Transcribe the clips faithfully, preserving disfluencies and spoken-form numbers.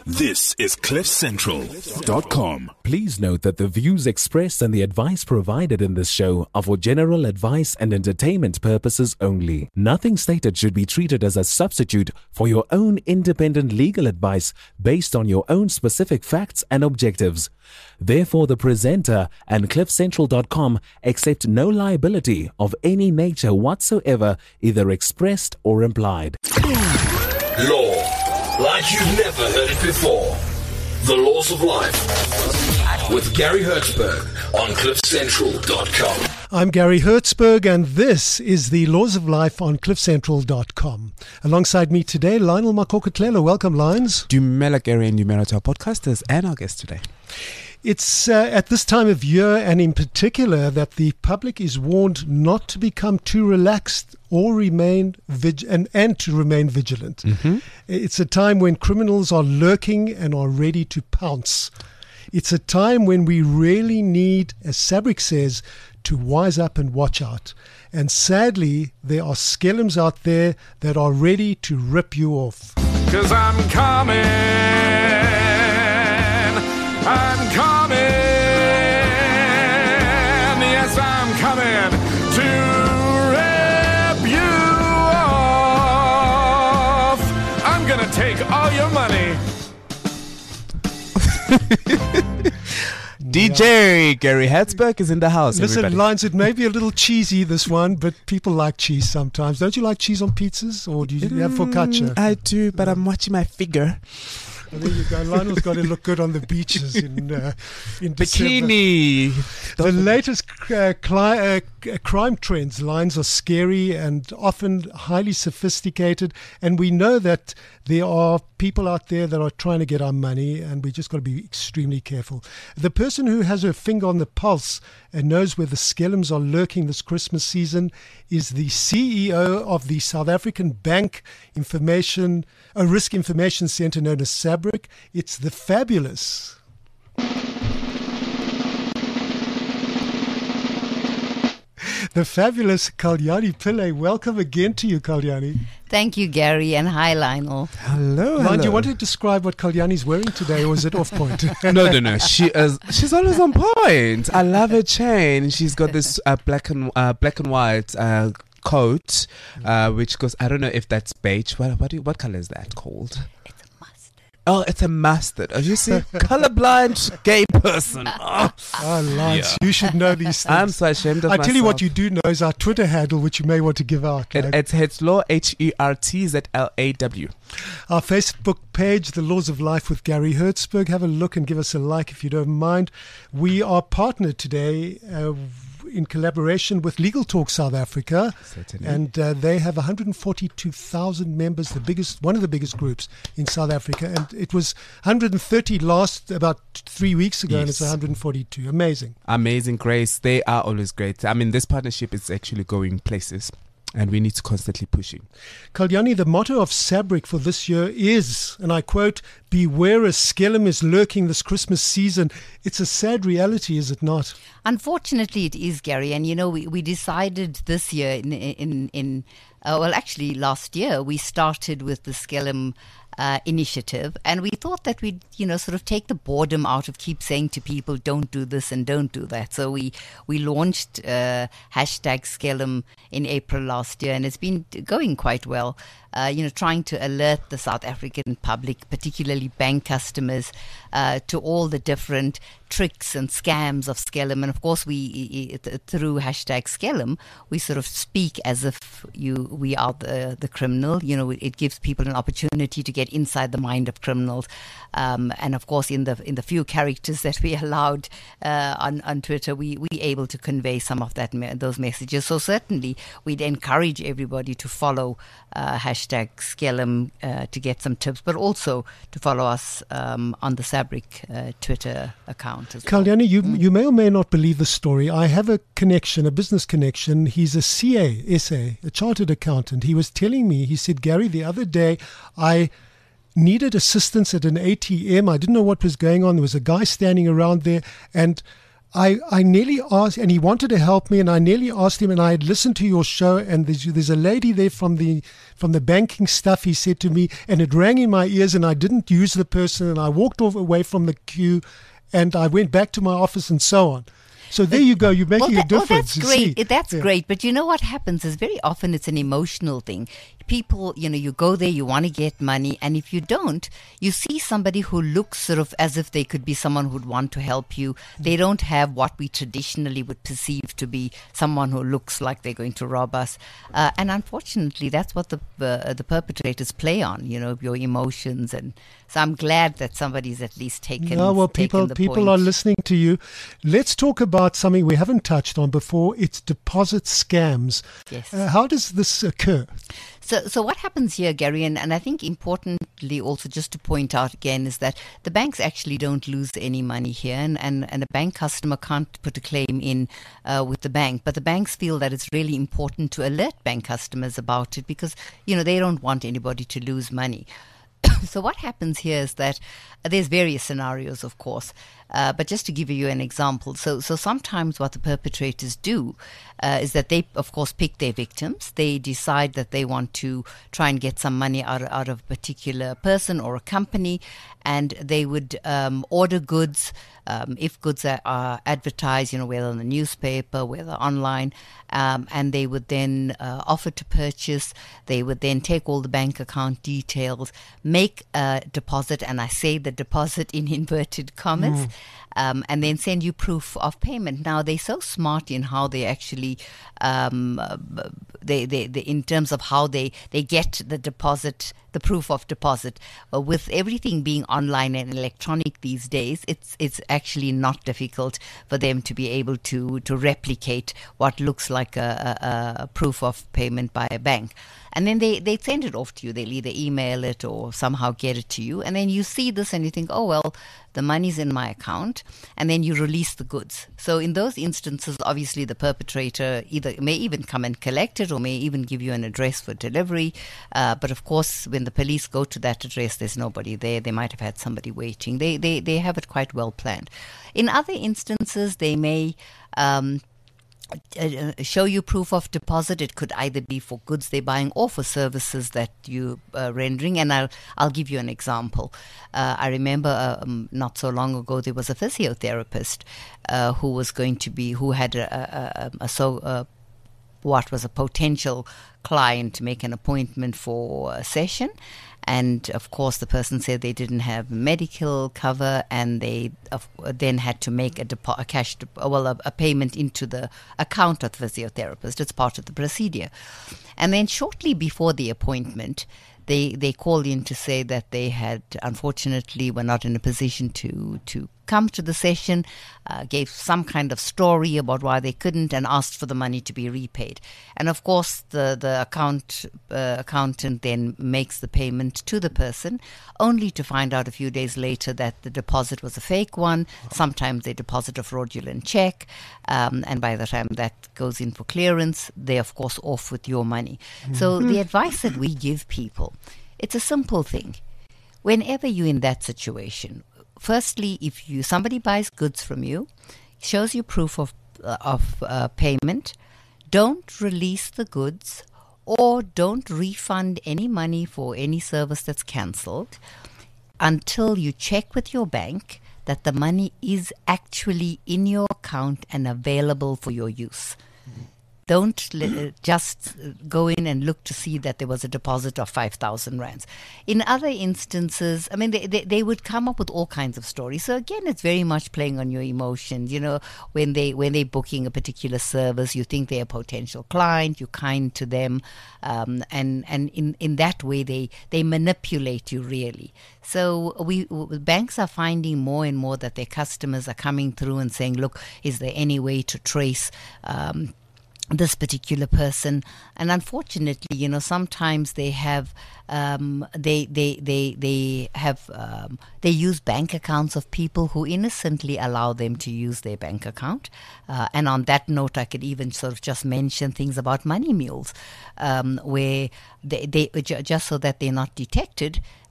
This is cliff central dot com. Please note that the views expressed and the advice provided in this show are for general advice and entertainment purposes only. Nothing stated should be treated as a substitute for your own independent legal advice based on your own specific facts and objectives. Therefore, the presenter and cliff central dot com accept no liability of any nature whatsoever, either expressed or implied. Law, like you've never heard it before. The Laws of Life with Gary Hertzberg on cliff central dot com. I'm Gary Hertzberg, and this is the Laws of Life on cliff central dot com. Alongside me today, Lionel Makokotlela. Welcome, Lions. Dumela, Gary, and Dumela to our podcasters and our guest today. It's uh, at this time of year, and in particular, that the public is warned not to become too relaxed or remain vig- and, and to remain vigilant. Mm-hmm. It's a time when criminals are lurking and are ready to pounce. It's a time when we really need, as Sabric says, to wise up and watch out. And sadly, there are skelms out there that are ready to rip you off. 'Cause I'm coming, I'm coming, yes, I'm coming to rip you off. I'm gonna take all your money. D J Gary Hertzberg is in the house. Listen, everybody. Lines, it may be a little cheesy, this one, but people like cheese sometimes. Don't you like cheese on pizzas, or do you have focaccia? I do, but I'm watching my figure. Well, there you go. Lionel's got to look good on the beaches in uh, in December. Bikini. The latest uh, cli- uh, c- crime trends, Lines, are scary and often highly sophisticated. And we know that there are people out there that are trying to get our money, and we just got to be extremely careful. The person who has her finger on the pulse and knows where the skelms are lurking this Christmas season is the C E O of the South African Bank Information, a Risk Information Center known as Sabric. It's the fabulous The fabulous Kalyani Pillay. Welcome again to you, Kalyani. Thank you, Gary, and hi, Lionel. Hello, Mind, hello. you want to describe what Kalyani's wearing today, or is it off point? no, no, no. She is. She's always on point. I love her chain. She's got this uh, black and uh, black and white uh, coat, uh, which goes. I don't know if that's beige. What what, do you, what color is that called? It's a mustard. Oh, it's a mustard. Oh, you see, colorblind gay person. Oh. Ah, Lance, you should know these things. I'm so ashamed of I myself. tell you what you do know is our Twitter handle, which you may want to give out. It, Right? it's Hetzlaw, H E R T Z L A W. Our Facebook page, The Laws of Life with Gary Hertzberg. Have a look and give us a like if you don't mind. We are partnered today uh, in collaboration with Legal Talk South Africa. Certainly. And uh, they have one hundred forty-two thousand members, the biggest, one of the biggest groups in South Africa. And it was one hundred thirty last about three weeks ago, and it's Yes. one hundred forty-two. Amazing. Amazing grace. They are always great. I mean, this partnership is actually going places, and we need to constantly pushing. Kalyani, the motto of Sabric for this year is, and I quote, "Beware a skelm is lurking this Christmas season." It's a sad reality, is it not? Unfortunately, it is, Gary. And, you know, we, we decided this year, in, in, in uh, well, actually last year, we started with the Skelm uh, initiative. And we thought that we'd, you know, sort of take the boredom out of keep saying to people, don't do this and don't do that. So we, we launched uh, hashtag Skelm in April last year, and it's been going quite well. Uh, you know, trying to alert the South African public, particularly bank customers, uh, to all the different tricks and scams of Skelm. And of course, we through hashtag Skelm, we sort of speak as if you we are the the criminal. You know, it gives people an opportunity to get inside the mind of criminals. Um, and of course, in the in the few characters that we allowed uh, on on Twitter, we we able to convey some of that me- those messages. So certainly, we'd encourage everybody to follow uh, hashtag Skelm uh, to get some tips, but also to follow us um, on the Sabric uh, Twitter account as well. Kalyani, you, you may or may not believe the story. I have a connection, a business connection. He's a C A, S A, a chartered accountant. He was telling me, he said, Gary, the other day I needed assistance at an A T M. I didn't know what was going on. There was a guy standing around there, and I, I nearly asked, and he wanted to help me, and I nearly asked him, and I had listened to your show, and there's, there's a lady there from the from the banking stuff, he said to me, and it rang in my ears, and I didn't use the person, and I walked off away from the queue, and I went back to my office and so on. So there you go, you're making well, that, a difference. Well, that's you great. see. That's Yeah. great. But you know what happens is very often it's an emotional thing. People, you know, you go there, you want to get money, and if you don't, you see somebody who looks sort of as if they could be someone who'd want to help you. They don't have what we traditionally would perceive to be someone who looks like they're going to rob us. Uh, and unfortunately, that's what the uh, the perpetrators play on, you know, your emotions. And so I'm glad that somebody's at least taken, No, well, taken people the people point. are listening to you. Let's talk about something we haven't touched on before. It's deposit scams. Yes. Uh, how does this occur? So, so what happens here, Gary, and, and I think importantly also just to point out again is that the banks actually don't lose any money here, and, and, and a bank customer can't put a claim in uh, with the bank, but the banks feel that it's really important to alert bank customers about it because, you know, they don't want anybody to lose money. So what happens here is that uh, there's various scenarios, of course, uh, but just to give you an example, so so sometimes what the perpetrators do uh, is that they, of course, pick their victims. They decide that they want to try and get some money out, out of a particular person or a company, and they would um, order goods. Um, if goods are, are advertised, you know, whether in the newspaper, whether online, um, and they would then uh, offer to purchase. They would then take all the bank account details, make a deposit, and I say the deposit in inverted commas, mm. um, and then send you proof of payment. Now, they're so smart in how they actually, um, they, they, they, in terms of how they, they get the deposit, the proof of deposit. Uh, with everything being online and electronic these days, it's it's actually not difficult for them to be able to, to replicate what looks like a, a, a proof of payment by a bank. And then they, they send it off to you. They'll either email it or somehow get it to you. And then you see this and you think, oh, well, the money's in my account. And then you release the goods. So in those instances, obviously the perpetrator either may even come and collect it or may even give you an address for delivery. Uh, but of course, when the police go to that address, there's nobody there. They might have had somebody waiting. They, they, they have it quite well planned. In other instances, they may Um, Uh, show you proof of deposit. It could either be for goods they're buying or for services that you are uh, rendering. And I'll I'll give you an example. Uh, I remember uh, um, not so long ago there was a physiotherapist uh, who was going to be who had a, a, a, a so uh, what was a potential client to make an appointment for a session. And of course, the person said they didn't have medical cover, and they uh, then had to make a, depo- a cash, de- well, a, a payment into the account of the physiotherapist. It's part of the procedure. And then shortly before the appointment, they they called in to say that they had, unfortunately, were not in a position to to come to the session, uh, gave some kind of story about why they couldn't, and asked for the money to be repaid. And of course, the the account uh, accountant then makes the payment to the person, only to find out a few days later that the deposit was a fake one. Sometimes they deposit a fraudulent check, um, and by the time that goes in for clearance, they're of course off with your money. Mm-hmm. So the advice that we give people, it's a simple thing. Whenever you're in that situation, firstly, if you somebody buys goods from you, shows you proof of uh, of uh, payment, don't release the goods or don't refund any money for any service that's cancelled until you check with your bank that the money is actually in your account and available for your use. Don't uh, just go in and look to see that there was a deposit of five thousand rands. In other instances, I mean, they, they, they would come up with all kinds of stories. So again, it's very much playing on your emotions. You know, when, they, when they're booking a particular service, you think they're a potential client, you're kind to them. Um, and and in, in that way, they, they manipulate you really. So we banks are finding more and more that their customers are coming through and saying, look, is there any way to trace um this particular person? And unfortunately, you know, sometimes they have um, they they they they have um, they use bank accounts of people who innocently allow them to use their bank account. Uh, and on that note, I could even sort of just mention things about money mules, um, where they, they just so that they're not detected.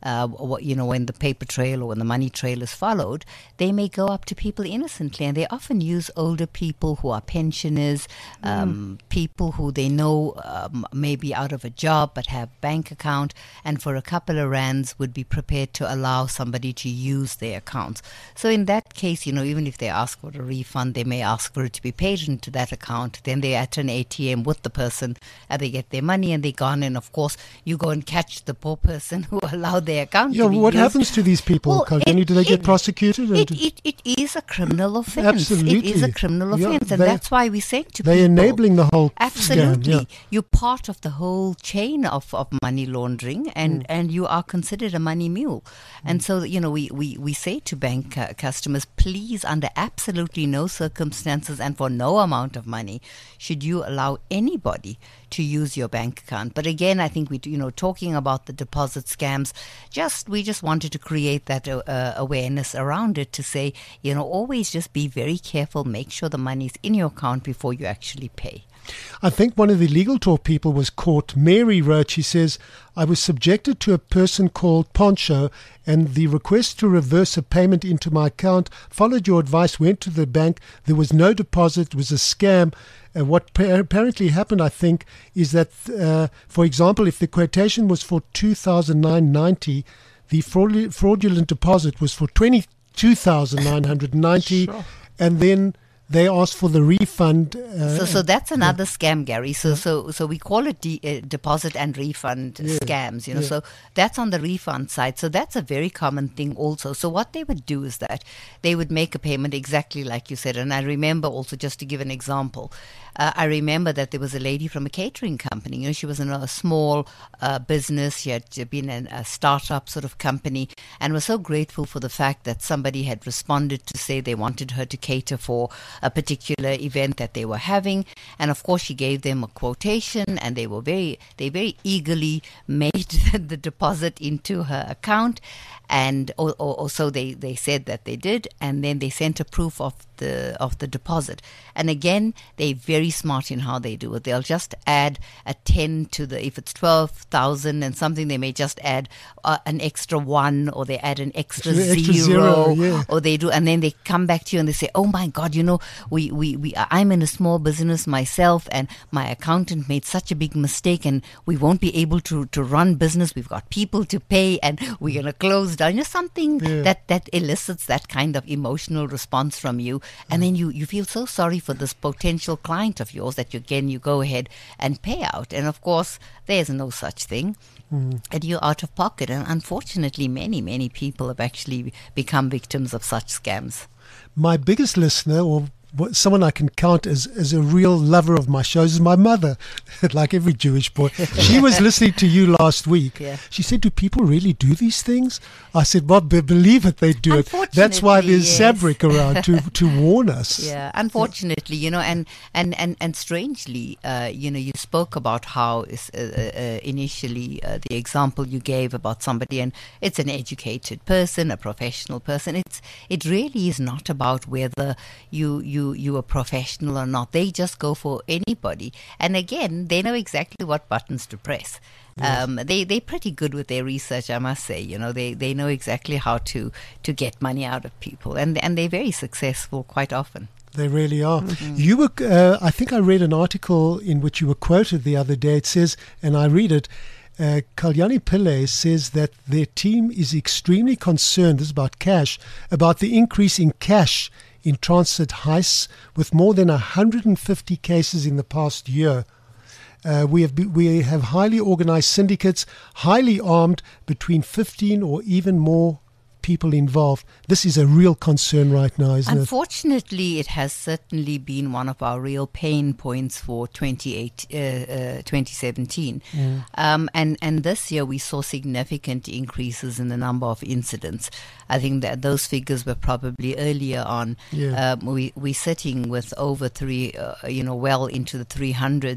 uh, what, you know, when the paper trail or when the money trail is followed, they may go up to people innocently, and they often use older people who are pensioners, um, mm. people who they know um, may be out of a job but have bank account, and for a couple of rands would be prepared to allow somebody to use their accounts. So in that case, you know, even if they ask for a refund, they may ask for it to be paid into that account. Then they're at an A T M with the person, and they get their money and they're gone. And of course, you go and catch the poor person who allowed their account yeah, to be what used. happens to these people, Well, Kaljani? it- Do they get it- prosecuted? It, it, it is a criminal offence. Absolutely. It is a criminal Yeah, offence, and they- that's why we say to They're people, enabling the whole absolutely, scam. Yeah. you're part of the whole chain of, of money laundering, and, Mm. and you are considered a money mule. And so, you know, we, we, we say to bank uh, customers, please, under absolutely no circumstances and for no amount of money, should you allow anybody to use your bank account. But again, I think we, you know, talking about the deposit scams, just we just wanted to create that uh, uh, awareness around it to say, you know, always just be very careful, make sure the money's in your account before you actually pay. I think one of the Legal Talk people was caught. Mary wrote, she says, I was subjected to a person called Poncho, and the request to reverse a payment into my account, followed your advice, went to the bank. There was no deposit. It was a scam. Uh, what pa- apparently happened, I think, is that, uh, for example, if the quotation was for two thousand nine hundred ninety, the fraud- fraudulent deposit was for twenty-two thousand nine hundred ninety, Sure. and then they asked for the refund. Uh, So, so that's another scam, Gary. So, so, so we call it de- uh, deposit and refund Yeah. scams. You know, Yeah. so that's on the refund side. So that's a very common thing, also. So what they would do is that they would make a payment exactly like you said. And I remember also, just to give an example, uh, I remember that there was a lady from a catering company. You know, she was in a small uh, business. She had been in a startup sort of company, and was so grateful for the fact that somebody had responded to say they wanted her to cater for a particular event that they were having. And of course, she gave them a quotation, and they were very, they very eagerly made the deposit into her account. And or, or, or so they, they said that they did, and then they sent a proof of the of the deposit. And again, they're very smart in how they do it. They'll just add a ten to the, if it's twelve thousand and something, they may just add uh, an extra one, or they add an extra, Extra zero, zero, yeah. or they do, and then they come back to you and they say, oh my God, you know, we, we, we I'm in a small business myself, and my accountant made such a big mistake, and we won't be able to, to run business. We've got people to pay, and we're going to close down. You know, something Yeah. that, that elicits that kind of emotional response from you. And then you, you feel so sorry for this potential client of yours that you, again, you go ahead and pay out. And of course, there's no such thing. Mm. And you're out of pocket. And unfortunately, many, many people have actually become victims of such scams. My biggest listener, or what, someone I can count as, as a real lover of my shows, is my mother, like every Jewish boy. She was listening to you last week. Yeah. She said, do people really do these things? I said, well, be- believe it, they do it. That's why there's Unfortunately, Sabric around to, to warn us. Yeah, unfortunately, you know, and and and and strangely, uh, you know, you spoke about how is, uh, uh, initially uh, the example you gave about somebody, and it's an educated person, a professional person. It's it really is not about whether you you you are professional or not. They just go for anybody, and again, they know exactly what buttons to press. Um, they they're pretty good with their research, I must say. You know, they, they know exactly how to, to get money out of people, and and they're very successful quite often. They really are. Mm-hmm. You were, uh, I think I read an article in which you were quoted the other day. It says, and I read it, uh, Kaljani Pillay says that their team is extremely concerned, this is about cash, about the increase in cash in transit heists, with more than one hundred fifty cases in the past year. Uh, we have be, we have highly organized syndicates, highly armed, between fifteen or even more people involved. This is a real concern right now, isn't it? Unfortunately, it has certainly been one of our real pain points for twenty-eight, uh, uh, twenty seventeen. Mm. Um, and, and this year we saw significant increases in the number of incidents. I think that those figures were probably earlier on. Yeah. Um, we, we're sitting with over three, uh, you know, well into the three hundreds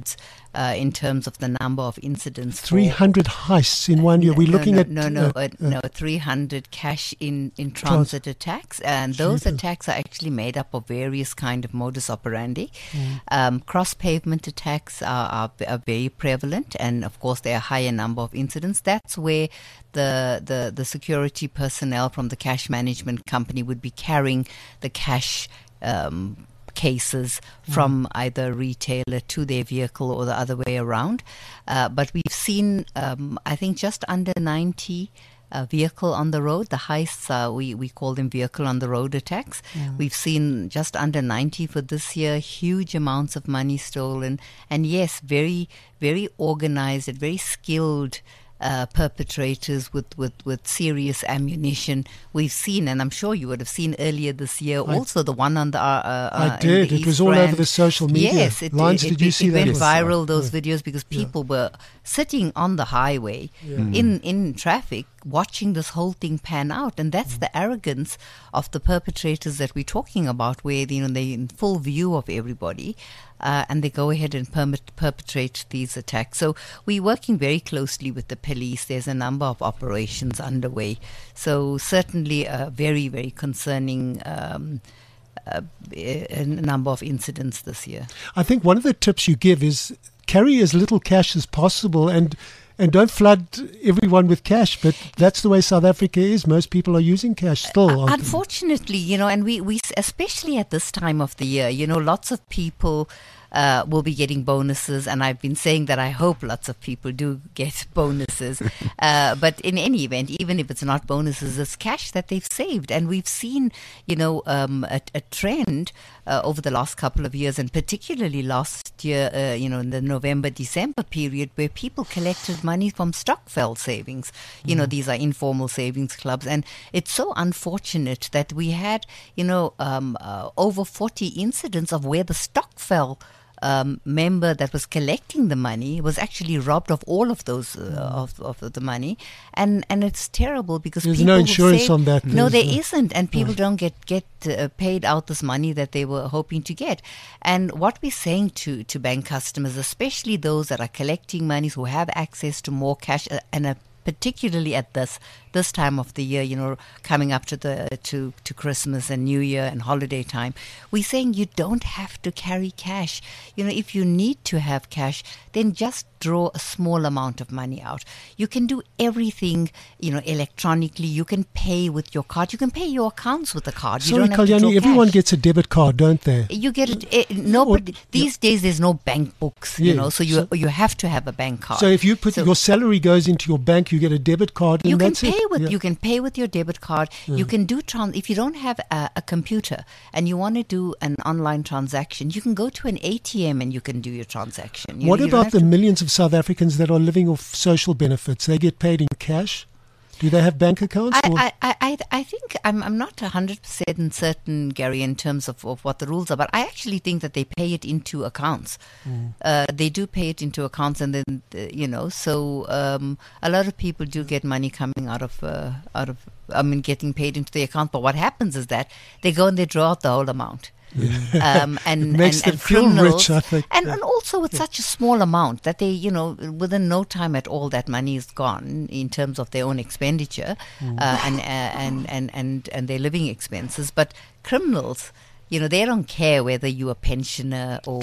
uh, in terms of the number of incidents. three hundred heists in one year. We're no, looking no, at no, no, uh, uh, uh, no, three hundred cash in in transit attacks, and those Jesus. attacks are actually made up of various kind of modus operandi. Mm. Um, cross pavement attacks are, are are very prevalent, and of course there are a higher number of incidents. That's where the the the security personnel from the cash management company would be carrying the cash Um, cases from either retailer to their vehicle or the other way around. Uh, but we've seen, um, I think, just under ninety uh, vehicle on the road. The heists, uh, we, we call them vehicle on the road attacks. We've seen just under ninety for this year, huge amounts of money stolen. And yes, very, very organized and very skilled Uh, perpetrators with, with, with serious ammunition. We've seen, and I'm sure you would have seen earlier this year, I, also the one on the uh, uh, I did. in the It East was all Rand. over the social media. Yes, it, Lines, it, did it, you see it that? went Yes. viral, those Yeah. videos, because Yeah. people were sitting on the highway in, in traffic watching this whole thing pan out. And that's the arrogance of the perpetrators that we're talking about, where, you know, they're in full view of everybody. Uh, and they go ahead and permit, perpetrate these attacks. So we're working very closely with the police. There's a number of operations underway. So certainly a very, very concerning um, uh, a number of incidents this year. I think one of the tips you give is carry as little cash as possible, and and don't flood everyone with cash. But that's the way South Africa is. Most people are using cash still. Uh, aren't they? unfortunately, you know, and we, we, especially at this time of the year, you know, lots of people uh, will be getting bonuses. And I've been saying that I hope lots of people do get bonuses. uh, but in any event, even if it's not bonuses, it's cash that they've saved. And we've seen, you know, um, a, a trend uh, over the last couple of years, and particularly last year, uh, you know, in the November, December period, where people collected money from Stockfell savings. You know, these are informal savings clubs. And it's so unfortunate that we had, you know, um, uh, over forty incidents of where the Stockfell Um, member that was collecting the money was actually robbed of all of those uh, of, of the money, and and it's terrible because There's people no who insurance saved- on that. No, There's there no- isn't, and people don't get get uh, paid out this money that they were hoping to get. And what we're saying to to bank customers, especially those that are collecting monies, who have access to more cash, uh, and are particularly at this this time of the year, you know, coming up to the to, to Christmas and New Year and holiday time, we're saying you don't have to carry cash. You know, if you need to have cash, then just draw a small amount of money out. You can do everything, you know, electronically. You can pay with your card. You can pay your accounts with a card. You Sorry, don't have to Kalyani, draw everyone cash. gets a debit card, don't they? You get it. Eh, no, Or- but these days there's no bank books, you Yeah, know, so you so- you have to have a bank card. So if you put So- your salary goes into your bank, you get a debit card, and you can that's pay it. with Yeah. you can pay with your debit card. You can do trans. If you don't have a, a computer and you want to do an online transaction, you can go to an A T M and you can do your transaction. You What know, you don't about have the to- millions of South Africans that are living off social benefits? They get paid in cash? Do they have bank accounts? or- I, I, I, I think I'm, I'm not one hundred percent certain, Gary, in terms of, of what the rules are, but I actually think that they pay it into accounts. Mm. Uh, they do pay it into accounts, and then, uh, you know, so um, a lot of people do get money coming out of, uh, out of, I mean, getting paid into the account. But what happens is that they go and they draw out the whole amount. Um, and It makes and, them and feel criminals, rich, I think. and, Yeah. and also with such a small amount that they, you know, within no time at all, that money is gone in terms of their own expenditure uh, and, uh, and and and and their living expenses. But criminals, you know, they don't care whether you're a pensioner or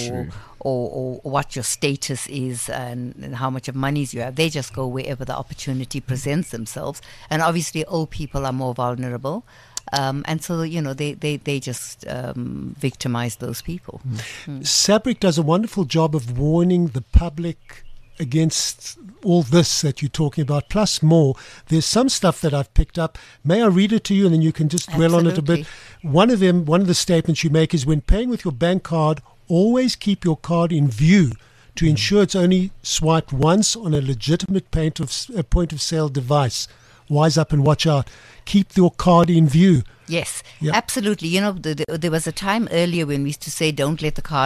or, or what your status is and, and how much of monies you have. They just go wherever the opportunity presents themselves. And obviously, old people are more vulnerable. Um, and so, you know, they, they, they just um, victimize those people. SABRIC does a wonderful job of warning the public against all this that you're talking about, plus more. There's some stuff that I've picked up. May I read it to you, and then you can just dwell on it a bit? Absolutely. One of them, one of the statements you make is, when paying with your bank card, always keep your card in view to ensure it's only swiped once on a legitimate point of, a point of sale device. Wise up and watch out. Keep your card in view. Yes, Yeah. absolutely. You know, the, the, there was a time earlier when we used to say, don't let the card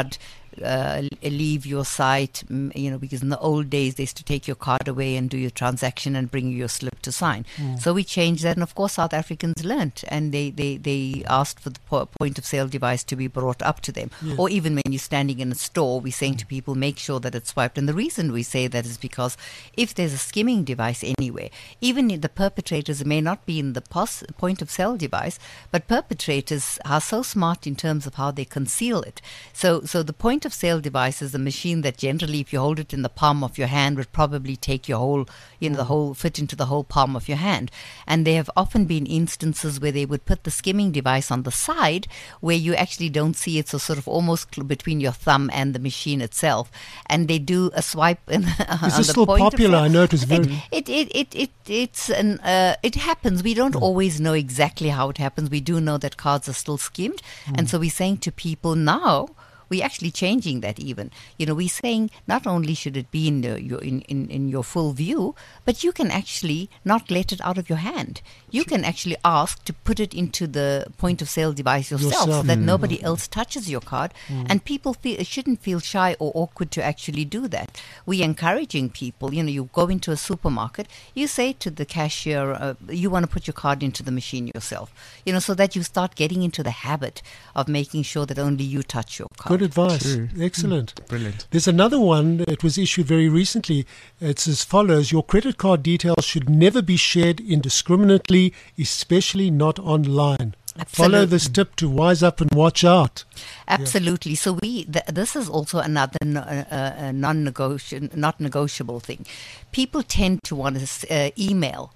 uh, leave your site, mm, you know, because in the old days they used to take your card away and do your transaction and bring you your slip to sign. Mm. So we changed that, and of course South Africans learnt, and they, they, they asked for the po- point of sale device to be brought up to them. Yes. Or even when you're standing in a store, we're saying mm. to people, make sure that it's swiped. And the reason we say that is because if there's a skimming device anywhere, even the perpetrators may not be in the pos- point of sale device, but perpetrators are so smart in terms of how they conceal it. So, so the point of sale device is a machine that generally, if you hold it in the palm of your hand, would probably take your whole, you know, the whole, fit into the whole palm of your hand. And there have often been instances where they would put the skimming device on the side where you actually don't see it, so sort of almost cl- between your thumb and the machine itself. And they do a swipe in, Is on this the still point popular? Of I know it was very... It, it, it, it, it, it's an, uh, it happens. We don't mm. always know exactly how it happens. We do know that cards are still skimmed. Mm. And so we're saying to people now, we're actually changing that even. You know, we're saying not only should it be in, the, your, in, in, in your full view, but you can actually not let it out of your hand. You can actually ask to put it into the point of sale device yourself, yourself. so that mm. nobody else touches your card. Mm. And people feel, shouldn't feel shy or awkward to actually do that. We're encouraging people. You know, you go into a supermarket, you say to the cashier, uh, you want to put your card into the machine yourself. You know, so that you start getting into the habit of making sure that only you touch your card. Good advice. True. Excellent. Mm. Brilliant. There's another one. It was issued very recently. It's as follows. Your credit card details should never be shared indiscriminately, especially not online. Absolutely. Follow this tip to wise up and watch out. Absolutely. Yeah. So we th- this is also another no, uh, uh, non-negotiable, not negotiable thing. People tend to want to uh, email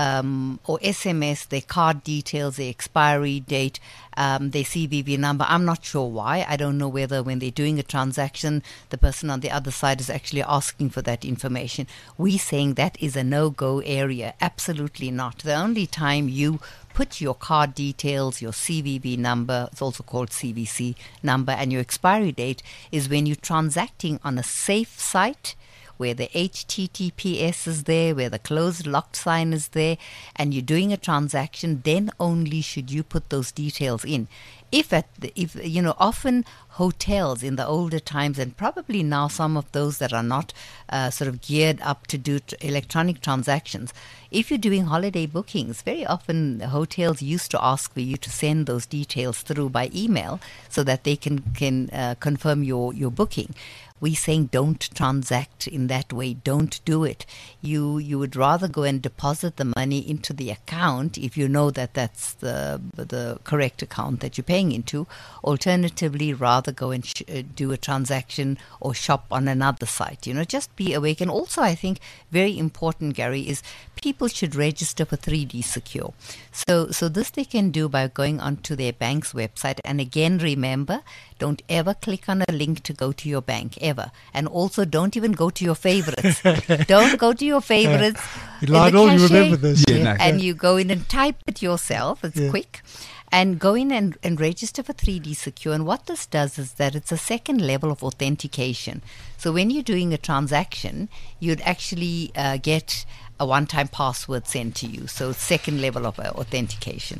um, or S M S their card details, their expiry date, um, their C V V number. I'm not sure why. I don't know whether when they're doing a transaction, the person on the other side is actually asking for that information. We're saying that is a no-go area. Absolutely not. The only time you put your card details, your C V V number, it's also called C V C number, and your expiry date is when you're transacting on a safe site where the H T T P S is there, where the closed locked sign is there, and you're doing a transaction, then only should you put those details in. If at the, if you know, often hotels in the older times, and probably now some of those that are not uh, sort of geared up to do t- electronic transactions, if you're doing holiday bookings, very often hotels used to ask for you to send those details through by email so that they can can uh, confirm your your booking. We're saying don't transact in that way. Don't do it. You you would rather go and deposit the money into the account if you know that that's the the correct account that you're paying into. Alternatively, rather go and sh- uh, do a transaction or shop on another site. You know, just be awake. And also, I think very important, Gary, is people should register for three D Secure. So so this they can do by going onto their bank's website. And again, remember, don't ever click on a link to go to your bank, ever. And also, don't even go to your favorites. Don't go to your favorites. Lionel, you remember this. Yeah, no. And you go in and type it yourself. It's yeah. quick. And go in and, and register for three D Secure. And what this does is that it's a second level of authentication. So when you're doing a transaction, you'd actually uh, get a one-time password sent to you. So second level of uh, authentication.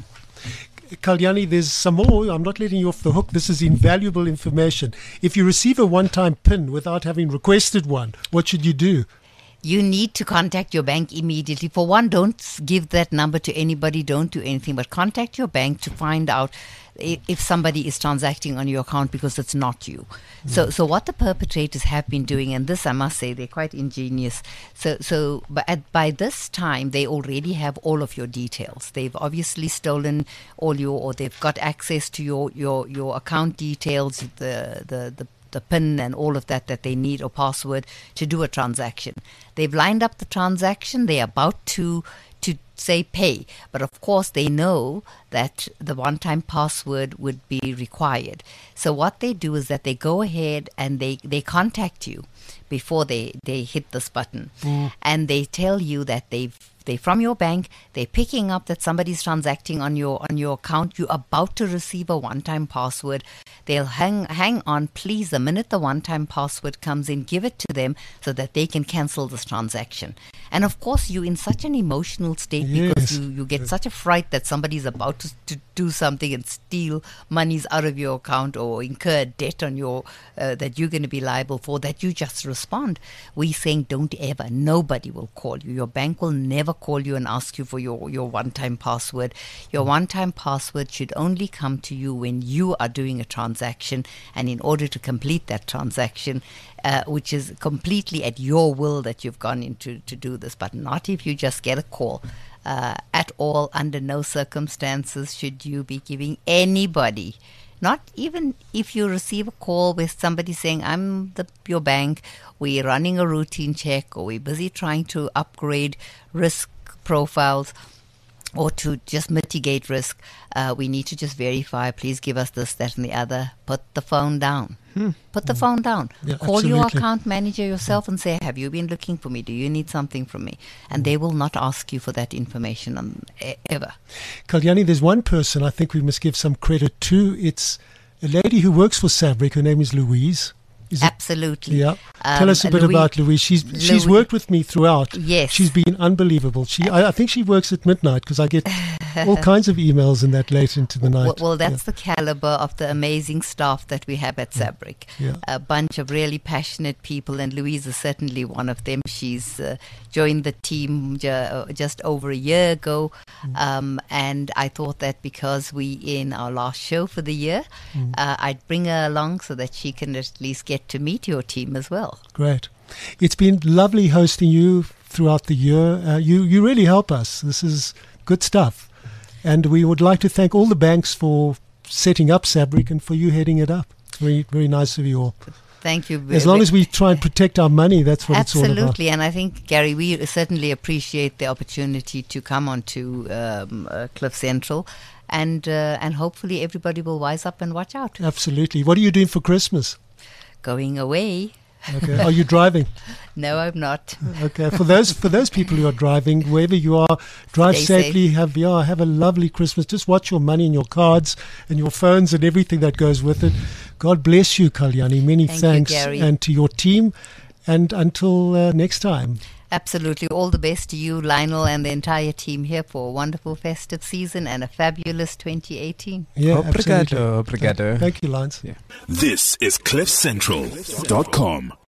Kalyani, there's some more. I'm not letting you off the hook. This is invaluable information. If you receive a one-time PIN without having requested one, what should you do? You need to contact your bank immediately. For one, don't give that number to anybody. Don't do anything, but contact your bank to find out if somebody is transacting on your account, because it's not you. Mm. So so what the perpetrators have been doing, and this I must say, they're quite ingenious. So so but at, by this time, they already have all of your details. They've obviously stolen all your, or they've got access to your, your, your account details, the the the the PIN and all of that that they need, or password, to do a transaction. They've lined up the transaction. They're about to to say pay, but of course they know that the one-time password would be required. So what they do is that they go ahead and they, they contact you before they, they hit this button. Mm. And they tell you that they've They're from your bank. They're picking up that somebody's transacting on your on your account. You're about to receive a one-time password. They'll hang hang on, please. The minute the one-time password comes in, give it to them so that they can cancel this transaction. And of course, you're in such an emotional state, yes, because you, you get such a fright that somebody's about to, to do something and steal monies out of your account or incur debt on your uh, that you're going to be liable for, that you just respond. We're saying don't ever. Nobody will call you. Your bank will never call you and ask you for your, your one-time password. Your one-time password should only come to you when you are doing a transaction, and in order to complete that transaction, uh, which is completely at your will that you've gone into to do this, but not if you just get a call. Uh, at all, under no circumstances should you be giving anybody, not even if you receive a call with somebody saying, I'm the, your bank, we're running a routine check, or we're busy trying to upgrade risk profiles, or to just mitigate risk. Uh, we need to just verify, please give us this, that, and the other. Put the phone down. Hmm. Put the phone down. Yeah, Call your absolutely. account manager yourself and say, have you been looking for me? Do you need something from me? And they will not ask you for that information on, e- ever. Kalyani, there's one person I think we must give some credit to. It's a lady who works for SABRIC. Her name is Louise. Is it? Absolutely. Yeah. Um, Tell us a bit Louis- about Louise. She's she's Louis- worked with me throughout. Yes. She's been unbelievable. She I, I think she works at midnight because I get all kinds of emails in that late into the night. Well, well that's the caliber of the amazing staff that we have at SABRIC. Yeah. A bunch of really passionate people, and Louise is certainly one of them. She's uh, joined the team ju- just over a year ago, mm. um, and I thought that because we in our last show for the year, mm. uh, I'd bring her along so that she can at least get to meet your team as well. Great. It's been lovely hosting you throughout the year. Uh, you, you really help us. This is good stuff. And we would like to thank all the banks for setting up SABRIC and for you heading it up. Very, very nice of you all. Thank you. As long as we try and protect our money, that's what Absolutely. it's all about. And I think, Gary, we certainly appreciate the opportunity to come on to um, uh, Cliff Central. And, uh, and hopefully everybody will wise up and watch out. Absolutely. What are you doing for Christmas? Going away. Okay. Are you driving? No, I'm not. Okay. For those for those people who are driving, wherever you are, drive Stay safely. safe. Have yeah, have a lovely Christmas. Just watch your money and your cards and your phones and everything that goes with it. God bless you, Kalyani. Many Thank you, thanks, Gary. and to your team. And until uh, next time. Absolutely. All the best to you, Lionel, and the entire team here for a wonderful festive season and a fabulous twenty eighteen. Yeah, Obrigado, absolutely. obrigado. Thank you, Lance. This is cliff central dot com.